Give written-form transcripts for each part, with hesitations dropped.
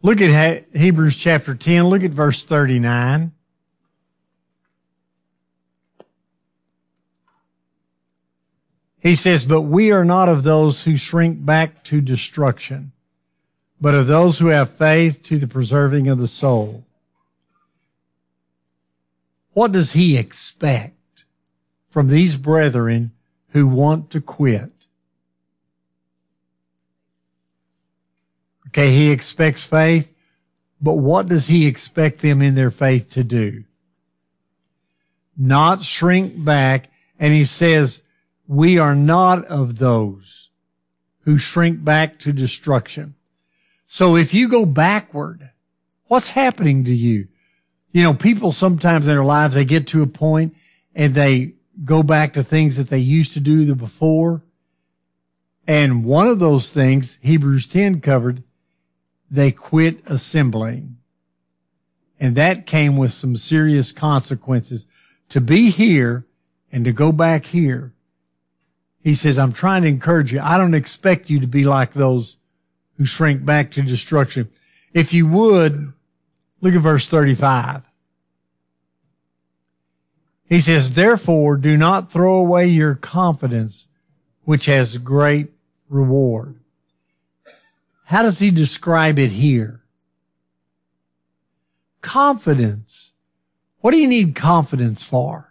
Look at Hebrews chapter 10. Look at verse 39. He says, but we are not of those who shrink back to destruction, but of those who have faith to the preserving of the soul. What does he expect from these brethren who want to quit? Okay, he expects faith, but what does he expect them in their faith to do? Not shrink back, and he says, we are not of those who shrink back to destruction. So if you go backward, what's happening to you? You know, people sometimes in their lives, they get to a point and they go back to things that they used to do before. And one of those things, Hebrews 10 covered, they quit assembling. And that came with some serious consequences. To be here and to go back here, he says, I'm trying to encourage you. I don't expect you to be like those who shrink back to destruction. If you would, look at verse 35. He says, therefore, do not throw away your confidence, which has great reward. How does he describe it here? Confidence. What do you need confidence for?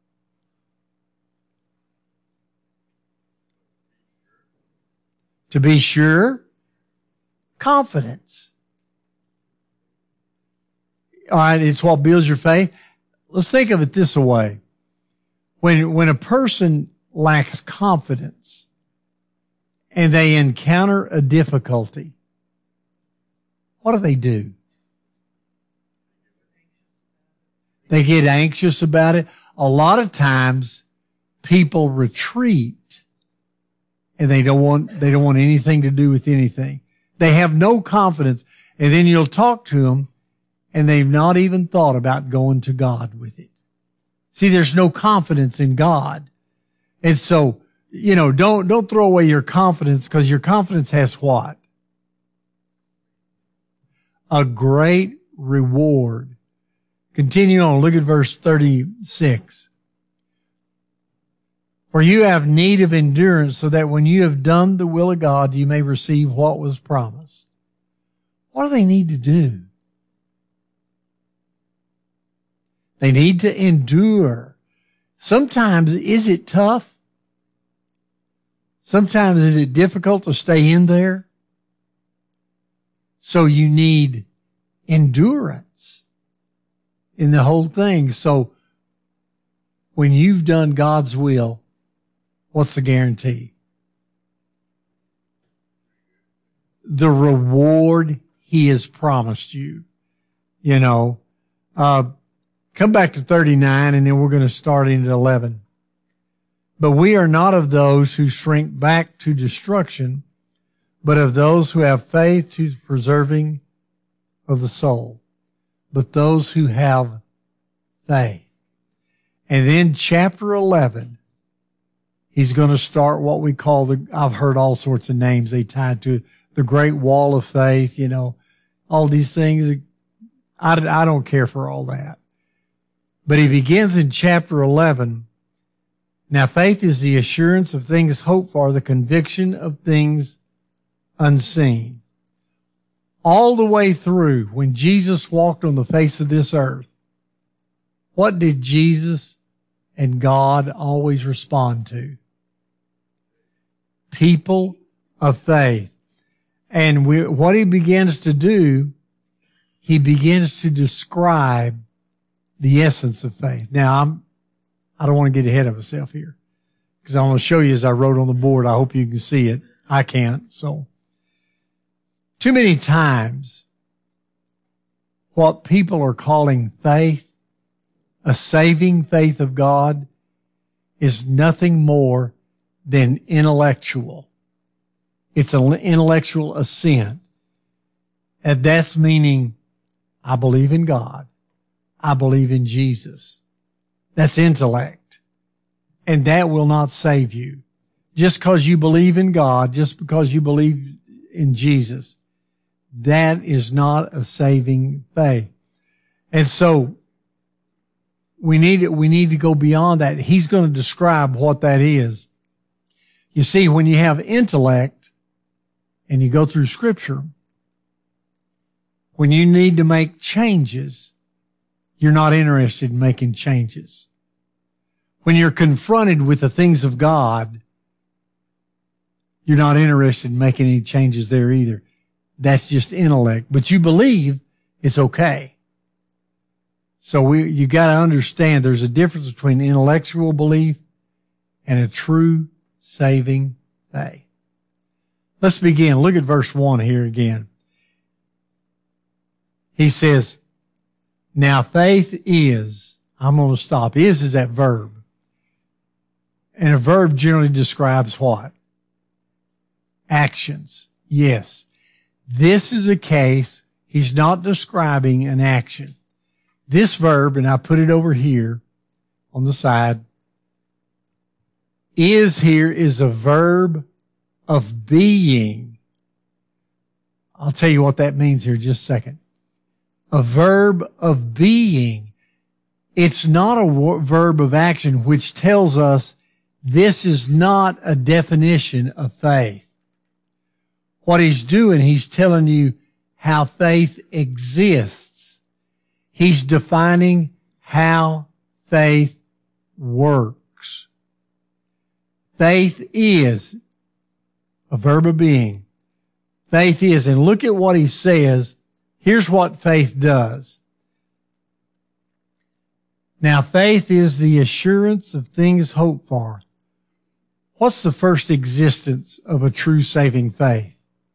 To be sure. Confidence. All right, it's what builds your faith. Let's think of it this way. When a person lacks confidence and they encounter a difficulty, what do? They get anxious about it. A lot of times people retreat and they don't want anything to do with anything. They have no confidence, and then you'll talk to them and they've not even thought about going to God with it. See, there's no confidence in God. And so, you know, don't throw away your confidence, because your confidence has what? A great reward. Continue on. Look at verse 36. For you have need of endurance, so that when you have done the will of God, you may receive what was promised. What do they need to do? They need to endure. Sometimes, is it tough? Sometimes, is it difficult to stay in there? So you need endurance in the whole thing. So when you've done God's will, what's the guarantee? The reward He has promised you. You know, come back to 39, and then we're going to start into 11. But we are not of those who shrink back to destruction, but of those who have faith to the preserving of the soul. But those who have faith. And then chapter 11, he's going to start what we call I've heard all sorts of names they tied to it, the Great Wall of Faith, you know, all these things. I don't care for all that. But he begins in chapter 11. Now, faith is the assurance of things hoped for, the conviction of things unseen. All the way through, when Jesus walked on the face of this earth, what did Jesus and God always respond to? People of faith. And what he begins to do, he begins to describe the essence of faith. Now, I don't want to get ahead of myself here, because I want to show you as I wrote on the board. I hope you can see it. I can't. So, too many times, what people are calling faith, a saving faith of God, is nothing more than intellectual. It's an intellectual assent. And that's meaning, I believe in God. I believe in Jesus. That's intellect. And that will not save you. Just because you believe in God, just because you believe in Jesus, that is not a saving faith. And so we need to go beyond that. He's going to describe what that is. You see, when you have intellect and you go through Scripture, when you need to make changes, you're not interested in making changes. When you're confronted with the things of God, you're not interested in making any changes there either. That's just intellect. But you believe it's okay. So you got to understand there's a difference between intellectual belief and a true saving faith. Let's begin. Look at verse 1 here again. He says, now faith is, I'm going to stop. Is that verb. And a verb generally describes what? Actions. Yes. This is a case, he's not describing an action. This verb, and I put it over here on the side, is here is a verb of being. I'll tell you what that means here in just a second. A verb of being. It's not a verb of action, which tells us this is not a definition of faith. What he's doing, he's telling you how faith exists. He's defining how faith works. Faith is a verb of being. Faith is, and look at what he says. Here's what faith does. Now, faith is the assurance of things hoped for. What's the first existence of a true saving faith?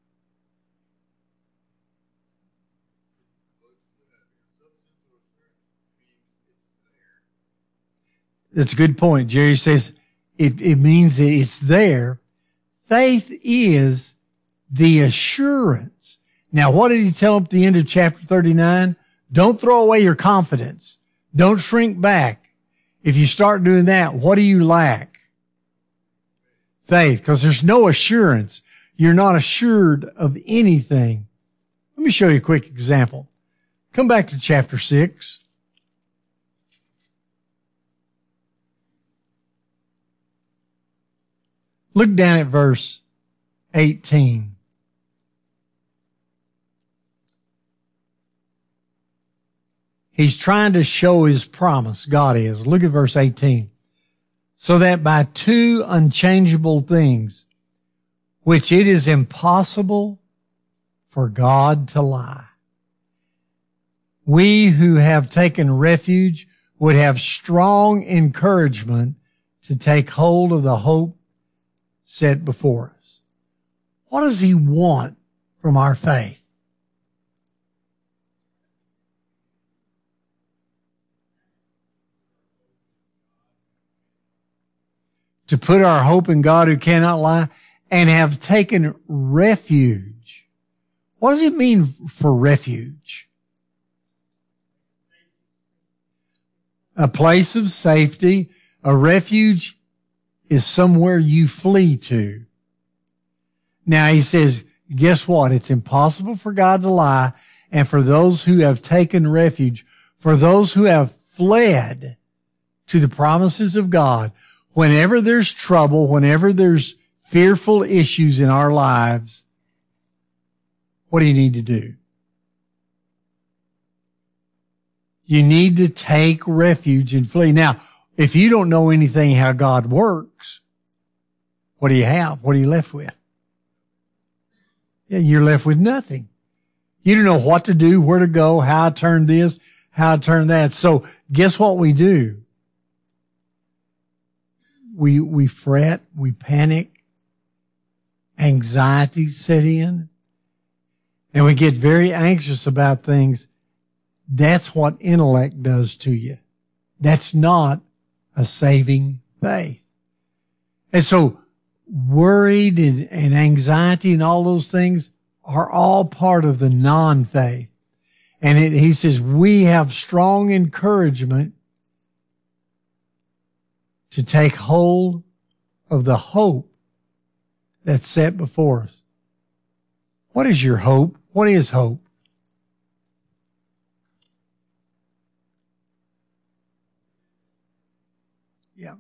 That's a good point. Jerry says it means that it's there. Faith is the assurance. Now, what did he tell them at the end of chapter 39? Don't throw away your confidence. Don't shrink back. If you start doing that, what do you lack? Faith, because there's no assurance. You're not assured of anything. Let me show you a quick example. Come back to chapter 6. Look down at verse 18. He's trying to show his promise. God is. Look at verse 18. So that by two unchangeable things, which it is impossible for God to lie, we who have taken refuge would have strong encouragement to take hold of the hope set before us. What does he want from our faith? To put our hope in God who cannot lie and have taken refuge. What does it mean for refuge? A place of safety. A refuge is somewhere you flee to. Now he says, guess what? It's impossible for God to lie. And for those who have taken refuge, for those who have fled to the promises of God, whenever there's trouble, whenever there's fearful issues in our lives, what do you need to do? You need to take refuge and flee. Now, if you don't know anything how God works, what do you have? What are you left with? Yeah, you're left with nothing. You don't know what to do, where to go, how to turn this, how to turn that. So guess what we do? We fret, we panic, anxiety set in, and we get very anxious about things. That's what intellect does to you. That's not a saving faith. And so worried and anxiety and all those things are all part of the non-faith. And he says we have strong encouragement to take hold of the hope that's set before us. What is your hope? What is hope? Yeah.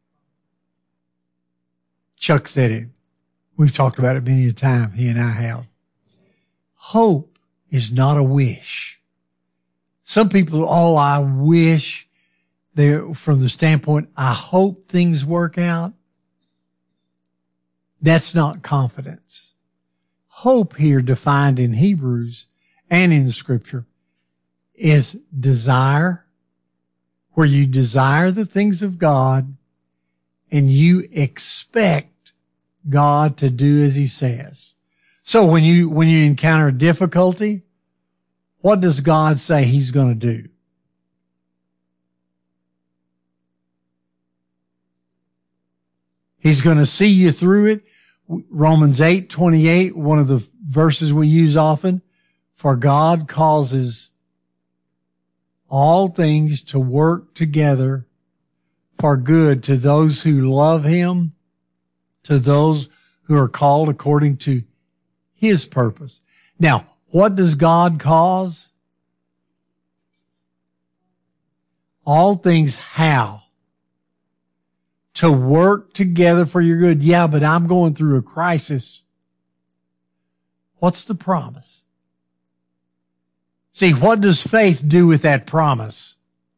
Chuck said it. We've talked about it many a time, he and I have. Hope is not a wish. Some people, I wish, from the standpoint, I hope things work out. That's not confidence. Hope here defined in Hebrews and in the Scripture is desire, where you desire the things of God and you expect God to do as He says. So when you encounter difficulty, what does God say He's going to do? He's going to see you through it. Romans 8:28, one of the verses we use often. For God causes all things to work together for good to those who love Him, to those who are called according to His purpose. Now, what does God cause? All things how? To work together for your good. Yeah, but I'm going through a crisis. What's the promise? See, what does faith do with that promise?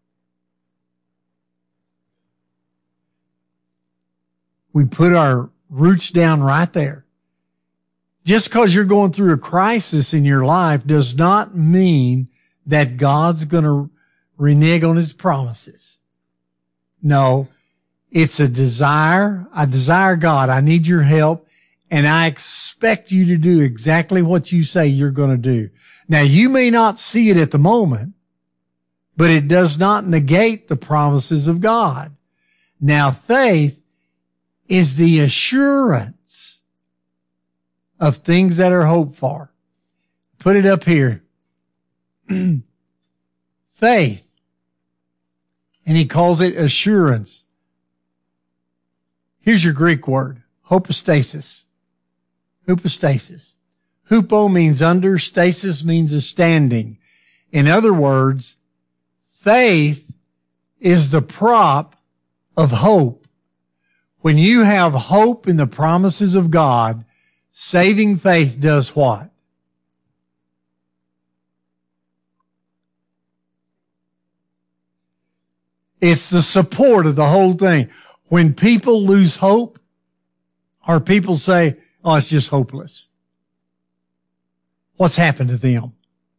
We put our roots down right there. Just because you're going through a crisis in your life does not mean that God's going to renege on His promises. No, it's a desire. I desire God. I need your help, and I expect you to do exactly what you say you're going to do. Now, you may not see it at the moment, but it does not negate the promises of God. Now, faith is the assurance of things that are hoped for. Put it up here. Faith. And he calls it assurance. Here's your Greek word. Hypostasis. Hypostasis. Hupo means under. Stasis means a standing. In other words, faith is the prop of hope. When you have hope in the promises of God, saving faith does what? It's the support of the whole thing. When people lose hope, or people say, oh, it's just hopeless. What's happened to them?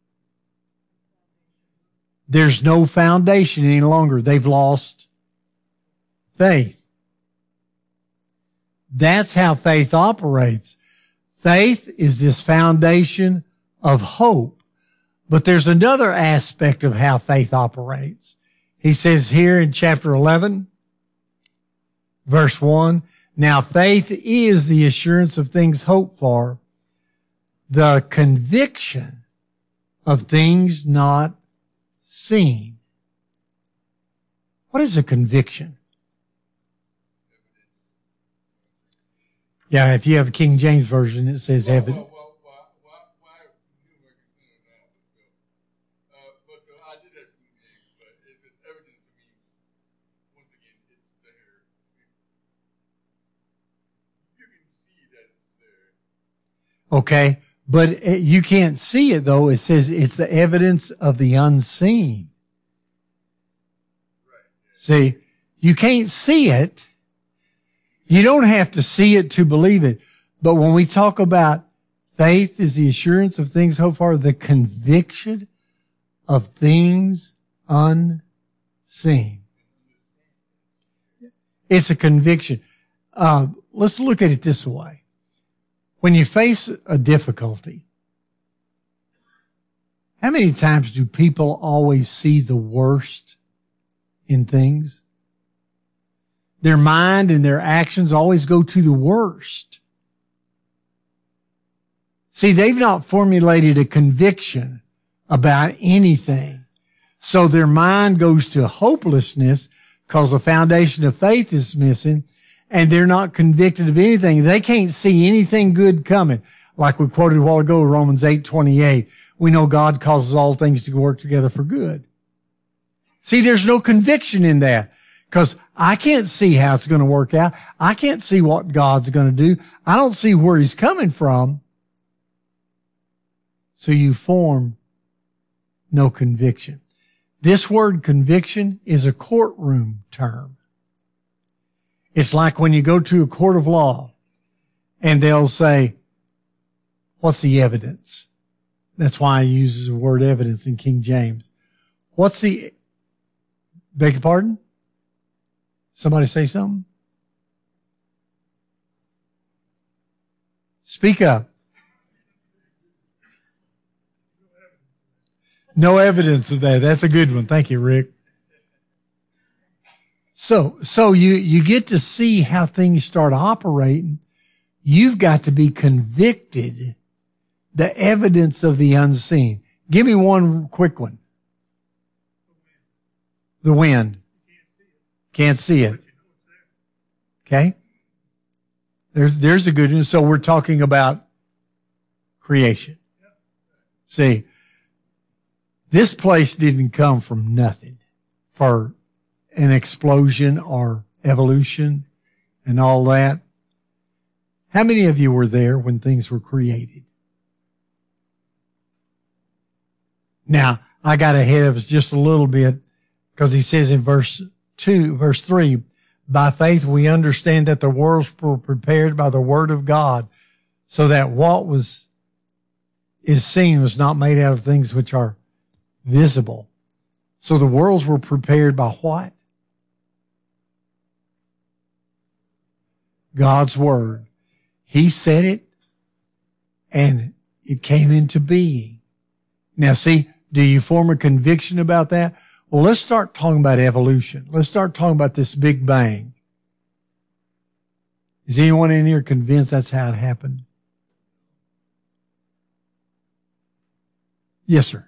There's no foundation any longer. They've lost faith. That's how faith operates. Faith is this foundation of hope. But there's another aspect of how faith operates. He says here in chapter 11, verse 1, now faith is the assurance of things hoped for, the conviction of things not seen. What is a conviction? Yeah, if you have a King James Version, it says evidence. Okay, but you can't see it though. It says it's the evidence of the unseen. See, you can't see it. You don't have to see it to believe it. But when we talk about faith is the assurance of things hoped for, the conviction of things unseen. It's a conviction. Let's look at it this way. When you face a difficulty, how many times do people always see the worst in things? Their mind and their actions always go to the worst. See, they've not formulated a conviction about anything. So their mind goes to hopelessness because the foundation of faith is missing, and they're not convicted of anything. They can't see anything good coming. Like we quoted a while ago, Romans 8:28. We know God causes all things to work together for good. See, there's no conviction in that because I can't see how it's going to work out. I can't see what God's going to do. I don't see where He's coming from. So you form no conviction. This word conviction is a courtroom term. It's like when you go to a court of law and they'll say, what's the evidence? That's why I use the word evidence in King James. Beg your pardon? Somebody say something? Speak up. No evidence of that. That's a good one. Thank you, Rick. So you get to see how things start operating. You've got to be convicted, the evidence of the unseen. Give me one quick one. The wind. Can't see it. Okay? There's a good news. So we're talking about creation. See, this place didn't come from nothing for an explosion or evolution and all that. How many of you were there when things were created? Now, I got ahead of us just a little bit because he says in verse 3, by faith we understand that the worlds were prepared by the word of God, so that what is seen was not made out of things which are visible. So the worlds were prepared by what? God's word. He said it and it came into being. Now see, do you form a conviction about that? Well, let's start talking about evolution. Let's start talking about this Big Bang. Is anyone in here convinced that's how it happened? Yes, sir.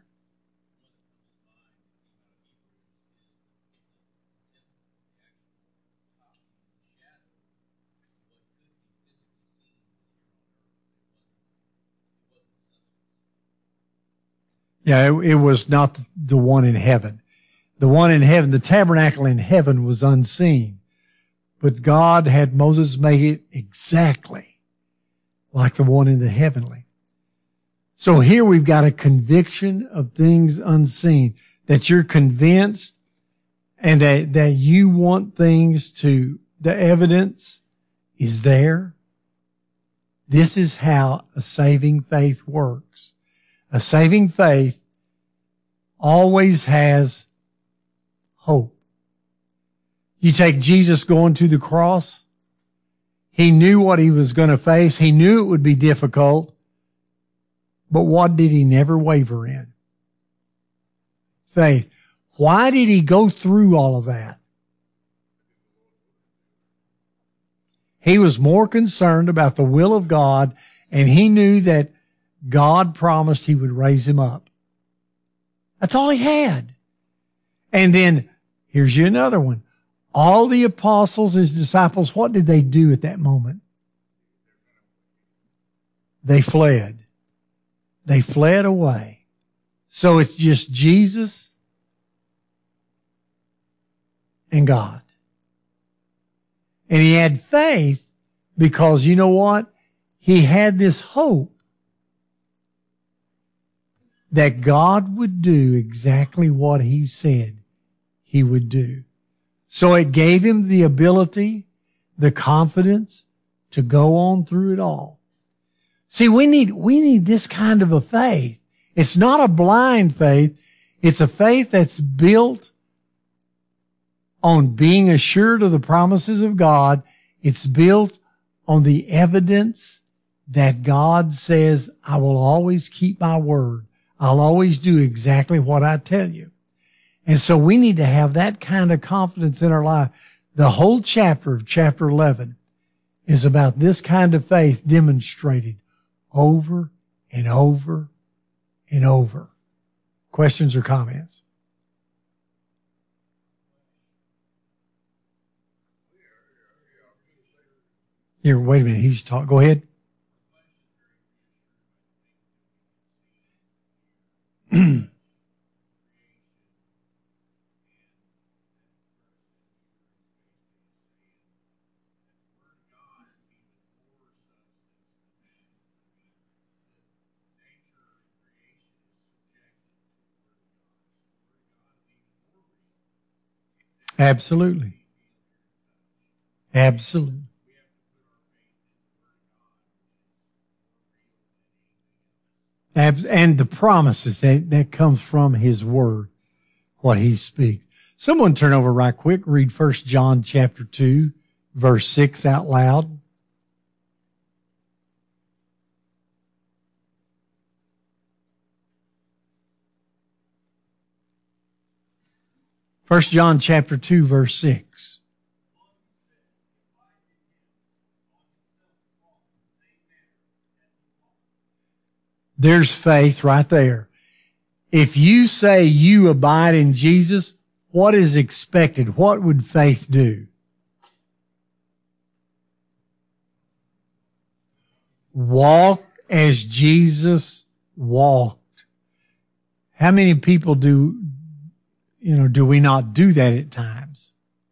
Yeah, it was not the one in heaven. The one in heaven, the tabernacle in heaven was unseen. But God had Moses make it exactly like the one in the heavenly. So here we've got a conviction of things unseen, that you're convinced and that you want things to, the evidence is there. This is how a saving faith works. A saving faith always has hope. You take Jesus going to the cross. He knew what he was going to face. He knew it would be difficult. But what did he never waver in? Faith. Why did he go through all of that? He was more concerned about the will of God, and he knew that God promised he would raise him up. That's all he had. And then, here's you another one. All the apostles, his disciples, what did they do at that moment? They fled. They fled away. So it's just Jesus and God. And he had faith because you know what? He had this hope that God would do exactly what he said he would do. So it gave him the ability, the confidence to go on through it all. See, we need this kind of a faith. It's not a blind faith. It's a faith that's built on being assured of the promises of God. It's built on the evidence that God says, I will always keep my word. I'll always do exactly what I tell you. And so we need to have that kind of confidence in our life. The whole chapter of chapter 11 is about this kind of faith demonstrated over and over and over. Questions or comments? Here, wait a minute. He's talking. Go ahead. Absolutely. Absolutely. And the promises that comes from his word, what he speaks. Someone turn over right quick, read 1 John chapter 2, verse 6 out loud. First John chapter 2, verse 6. There's faith right there. If you say you abide in Jesus, what is expected? What would faith do? Walk as Jesus walked. How many people do we not do that at times?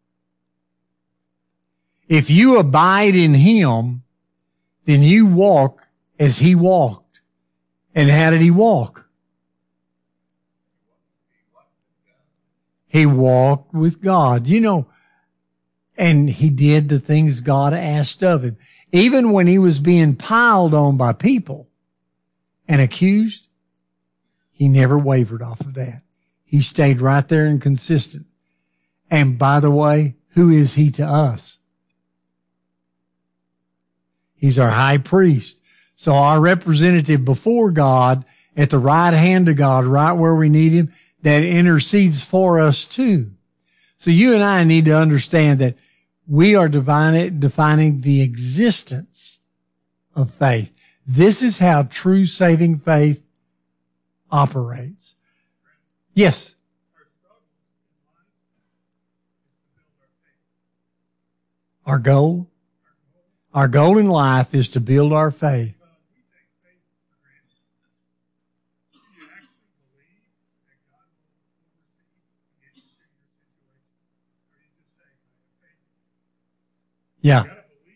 If you abide in him, then you walk as he walked. And how did he walk? He walked with God. And he did the things God asked of him. Even when he was being piled on by people and accused, he never wavered off of that. He stayed right there and consistent. And by the way, who is he to us? He's our high priest. So our representative before God, at the right hand of God, right where we need him, that intercedes for us too. So you and I need to understand that we are defining the existence of faith. This is how true saving faith operates. Yes. Our goal in life is to build our faith. Yeah.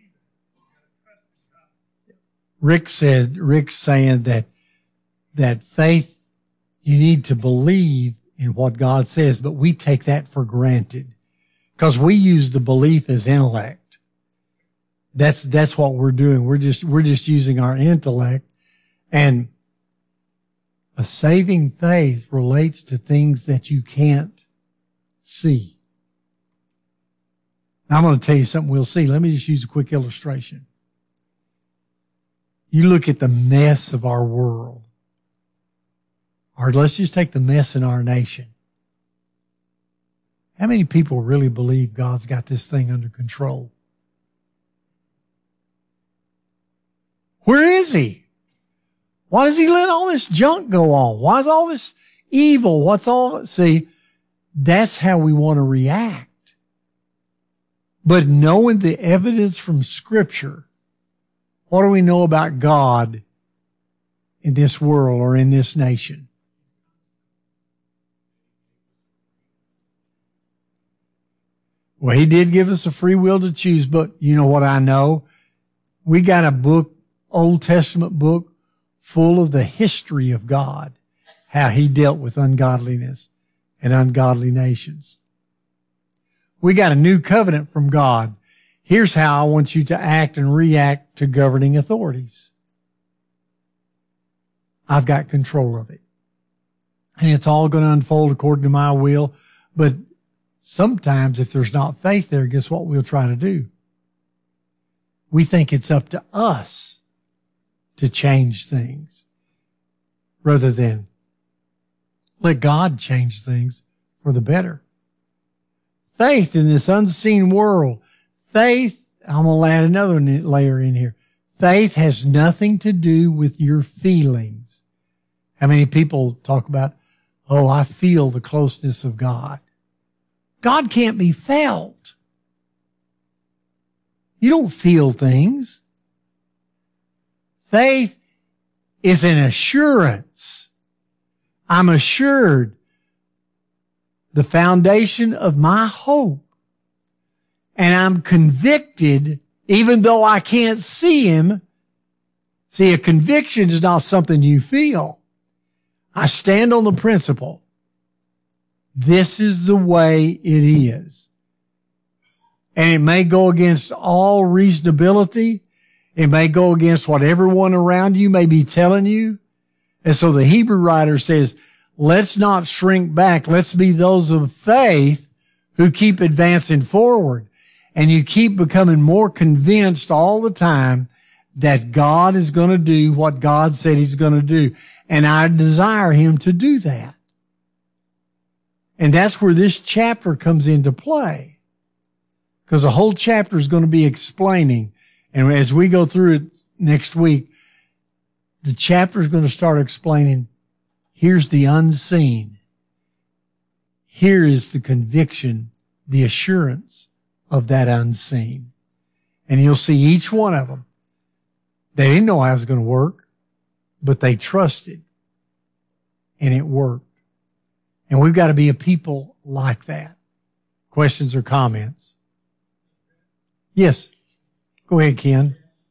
Rick's saying that faith, you need to believe in what God says, but we take that for granted because we use the belief as intellect. That's what we're doing. We're just using our intellect, and a saving faith relates to things that you can't see. Now, I'm going to tell you something we'll see. Let me just use a quick illustration. You look at the mess of our world, or let's just take the mess in our nation. How many people really believe God's got this thing under control? Where is he? Why does he let all this junk go on? Why is all this evil? See, that's how we want to react. But knowing the evidence from Scripture, what do we know about God in this world or in this nation? Well, he did give us a free will to choose, but you know what I know? We got a book, Old Testament book, full of the history of God, how he dealt with ungodliness and ungodly nations. We got a new covenant from God. Here's how I want you to act and react to governing authorities. I've got control of it. And it's all going to unfold according to my will. But sometimes if there's not faith there, guess what we'll try to do? We think it's up to us to change things rather than let God change things for the better. Faith in this unseen world. Faith, I'm going to add another layer in here. Faith has nothing to do with your feelings. How many people talk about, oh, I feel the closeness of God. God can't be felt. You don't feel things. Faith is an assurance. I'm assured the foundation of my hope. And I'm convicted, even though I can't see him. See, a conviction is not something you feel. I stand on the principle. This is the way it is. And it may go against all reasonability. It may go against what everyone around you may be telling you. And so the Hebrew writer says, let's not shrink back. Let's be those of faith who keep advancing forward. And you keep becoming more convinced all the time that God is going to do what God said he's going to do. And I desire him to do that. And that's where this chapter comes into play. Because the whole chapter is going to be explaining. And as we go through it next week, the chapter is going to start explaining, here's the unseen. Here is the conviction, the assurance of that unseen. And you'll see each one of them. They didn't know how it was going to work, but they trusted. And it worked. And we've got to be a people like that. Questions or comments? Yes. Go ahead, Ken.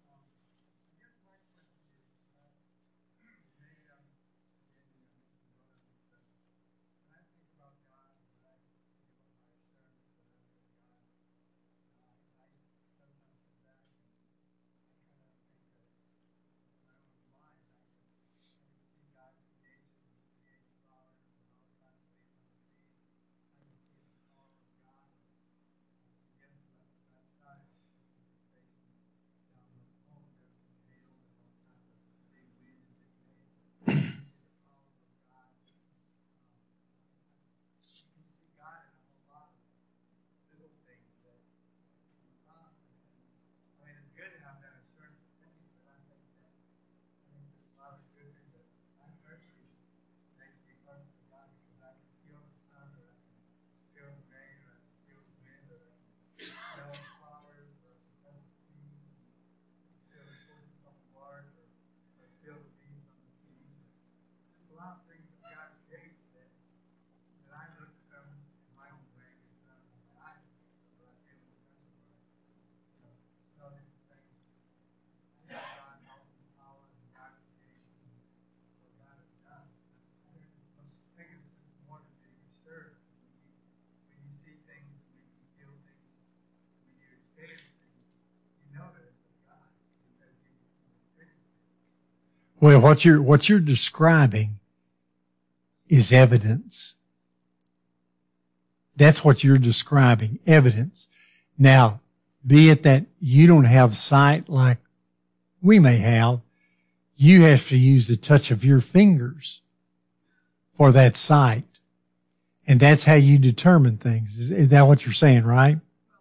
Well, what you're describing is evidence. That's what you're describing, evidence. Now, be it that you don't have sight like we may have, you have to use the touch of your fingers for that sight. And that's how you determine things. Is that what you're saying, right?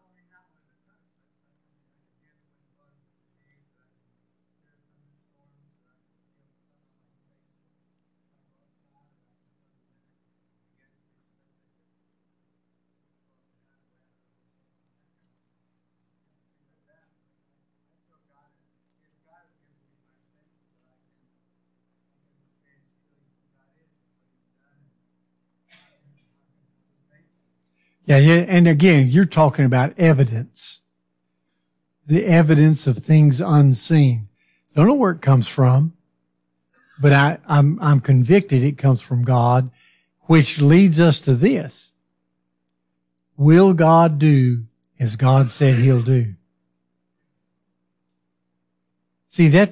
Yeah, and again, you're talking about evidence. The evidence of things unseen. Don't know where it comes from, but I'm convicted it comes from God, which leads us to this. Will God do as God said he'll do? See, that,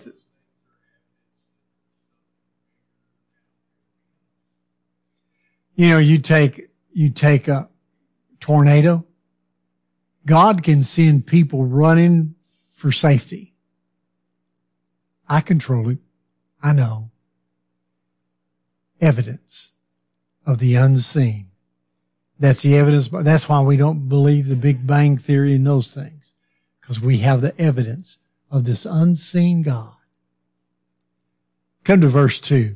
you take a tornado. God can send people running for safety. I control it. I know. Evidence of the unseen. That's the evidence. That's why we don't believe the Big Bang Theory and those things. Because we have the evidence of this unseen God. Come to verse 2.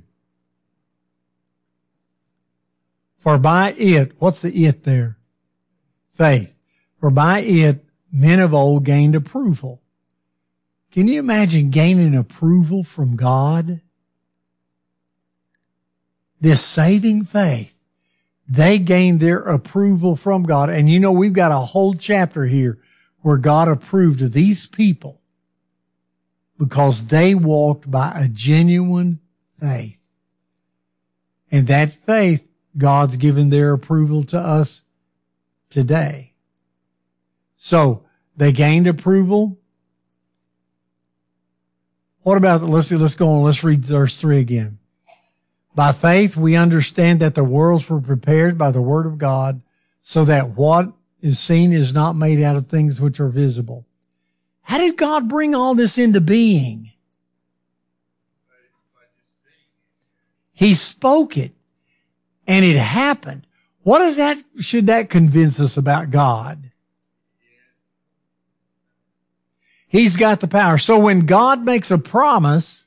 For by it, what's the it there? Faith. For by it, men of old gained approval. Can you imagine gaining approval from God? this saving faith, they gained their approval from God. And you know, we've got a whole chapter here where God approved of these people because they walked by a genuine faith. And that faith, God's given their approval to us today. So they gained approval. What about, let's go on, let's read verse 3 again. By faith, we understand that the worlds were prepared by the word of God, so that what is seen is not made out of things which are visible. How did God bring all this into being? He spoke it, and it happened. What is that? Should that convince us about God? He's got the power. So when God makes a promise,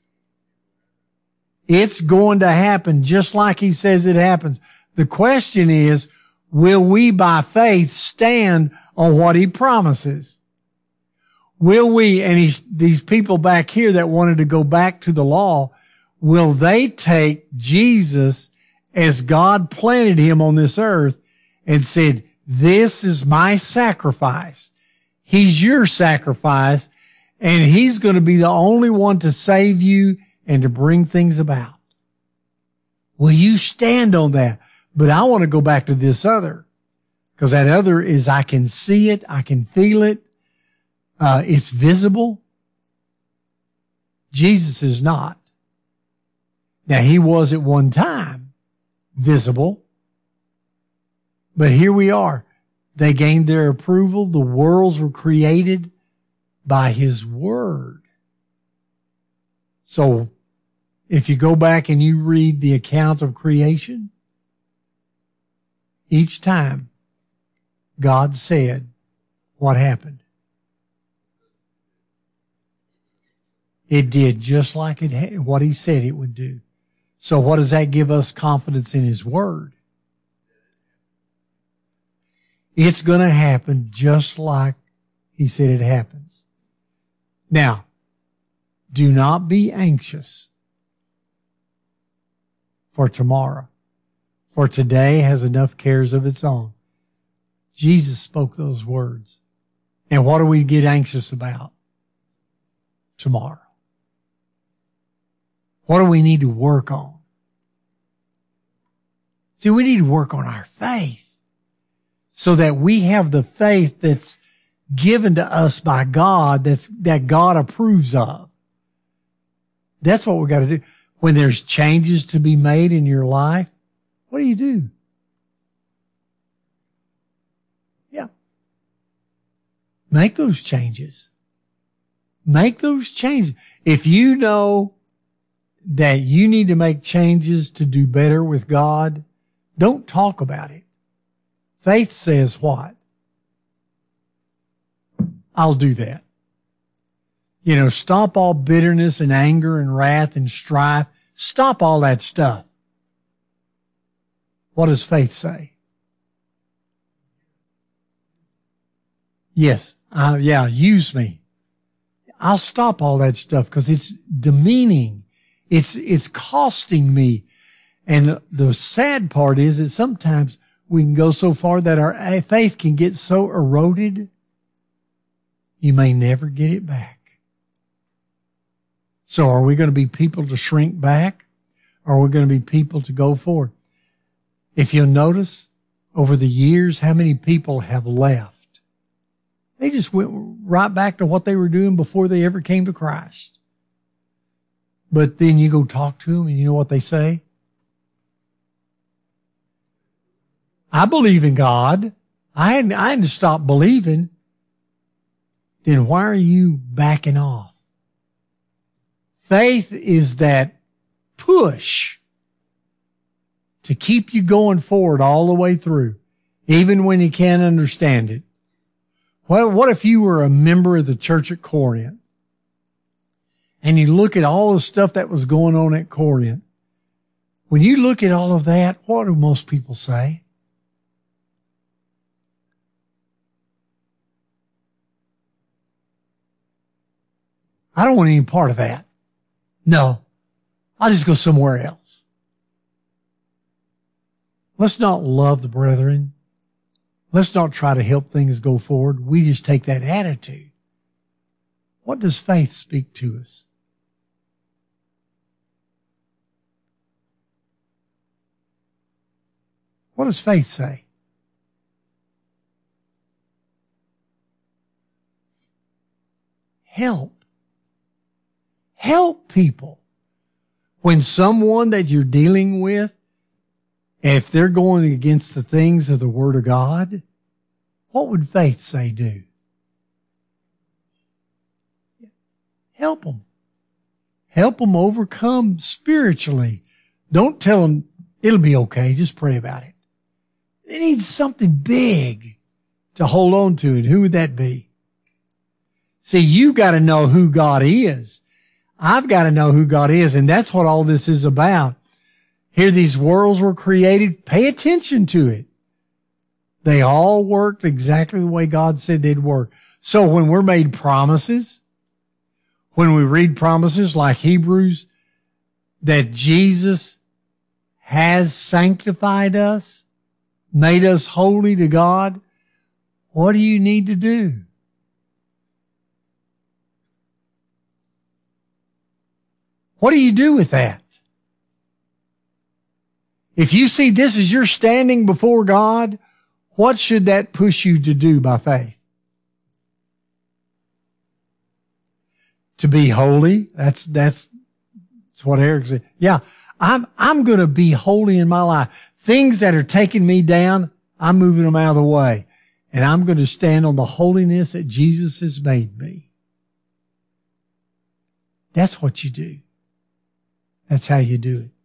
it's going to happen just like He says it happens. The question is, will we by faith stand on what He promises? Will we, and these people back here that wanted to go back to the law, will they take Jesus as God planted Him on this earth and said, this is my sacrifice. He's your sacrifice, and He's going to be the only one to save you and to bring things about. Will you stand on that? But I want to go back to this other, because that other is I can see it, I can feel it, it's visible. Jesus is not. Now, He was at one time visible, but here we are. They gained their approval. The worlds were created by His word. So, if you go back and you read the account of creation, each time God said what happened. It did just like what He said it would do. So what does that give us confidence in His word? It's going to happen just like He said it happens. Now, do not be anxious for tomorrow, for today has enough cares of its own. Jesus spoke those words. And what do we get anxious about? Tomorrow. What do we need to work on? See, we need to work on our faith so that we have the faith that's given to us by God, that God approves of. That's what we got to do. When there's changes to be made in your life, what do? Yeah. Make those changes. Make those changes. If you know that you need to make changes to do better with God, don't talk about it. Faith says what? I'll do that. You know, stop all bitterness and anger and wrath and strife. Stop all that stuff. What does faith say? Yes, use me. I'll stop all that stuff because it's demeaning. It's costing me. And the sad part is that sometimes we can go so far that our faith can get so eroded, you may never get it back. So are we going to be people to shrink back? Or are we going to be people to go forward? If you'll notice, over the years, how many people have left? They just went right back to what they were doing before they ever came to Christ. But then you go talk to them and you know what they say? I believe in God. I hadn't to stop believing. Then why are you backing off? Faith is that push to keep you going forward all the way through, even when you can't understand it. What if you were a member of the church at Corinth and you look at all the stuff that was going on at Corinth? When you look at all of that, what do most people say? I don't want any part of that. No, I'll just go somewhere else. Let's not love the brethren. Let's not try to help things go forward. We just take that attitude. What does faith speak to us? What does faith say? Help. Help people. When someone that you're dealing with, if they're going against the things of the Word of God, what would faith say do? Help them. Help them overcome spiritually. Don't tell them it'll be okay. Just pray about it. They need something big to hold on to. And who would that be? See, you got to know who God is. I've got to know who God is. And that's what all this is about. Here these worlds were created. Pay attention to it. They all worked exactly the way God said they'd work. So when we're made promises, when we read promises like Hebrews, that Jesus has sanctified us, made us holy to God, what do you need to do? What do you do with that? If you see this as you're standing before God, what should that push you to do by faith? To be holy. That's what Eric said. Yeah, I'm going to be holy in my life. Things that are taking me down, I'm moving them out of the way. And I'm going to stand on the holiness that Jesus has made me. That's what you do. That's how you do it.